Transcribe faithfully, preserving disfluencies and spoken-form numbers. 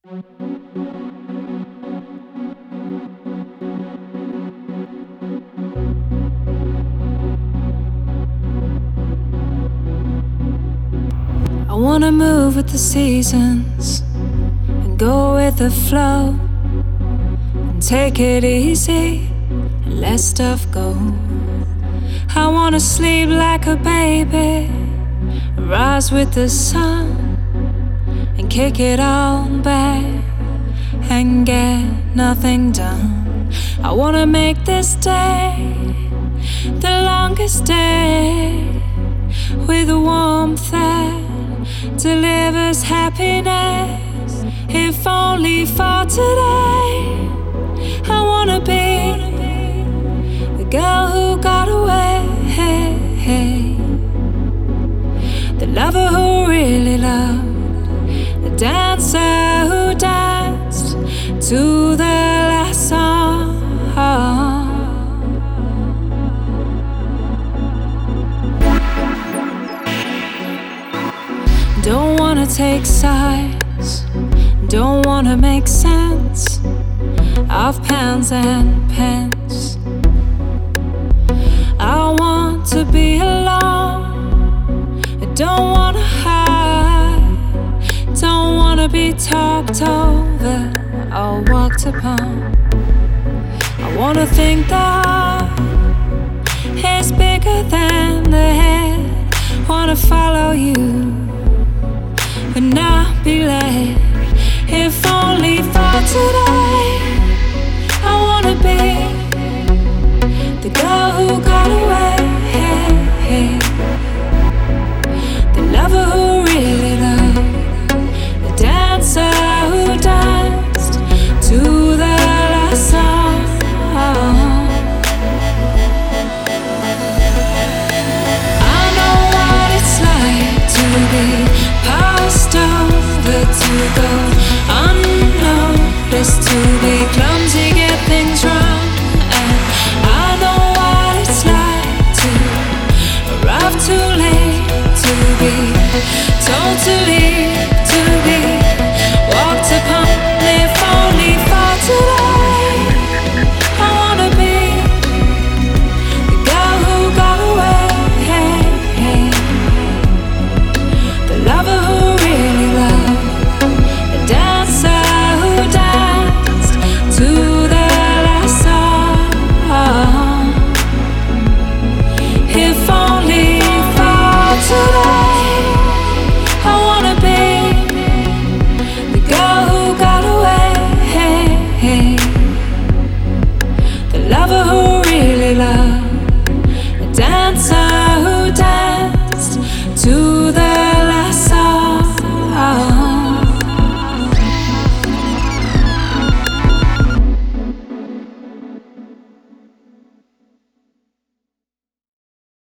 I wanna move with the seasons and go with the flow and take it easy and let stuff go. I wanna sleep like a baby, rise with the sun and kick it all back and get nothing done. I wanna make this day the longest day with a warmth that delivers happiness, if only for today. I wanna be the girl who got away, the lover who really loved, the dancer who danced to the last song. Don't wanna take sides, don't wanna make sense of pounds and pence. I want to be alone, I don't wanna hide, don't wanna be talked over or walked upon. I wanna think the heart is bigger than the head, wanna follow you but not be led, if only for today. I wanna be the girl who got away, the lover who really loved, the dancer who danced to the last song. I know what it's like to be passed over, to go unnoticed, to be close.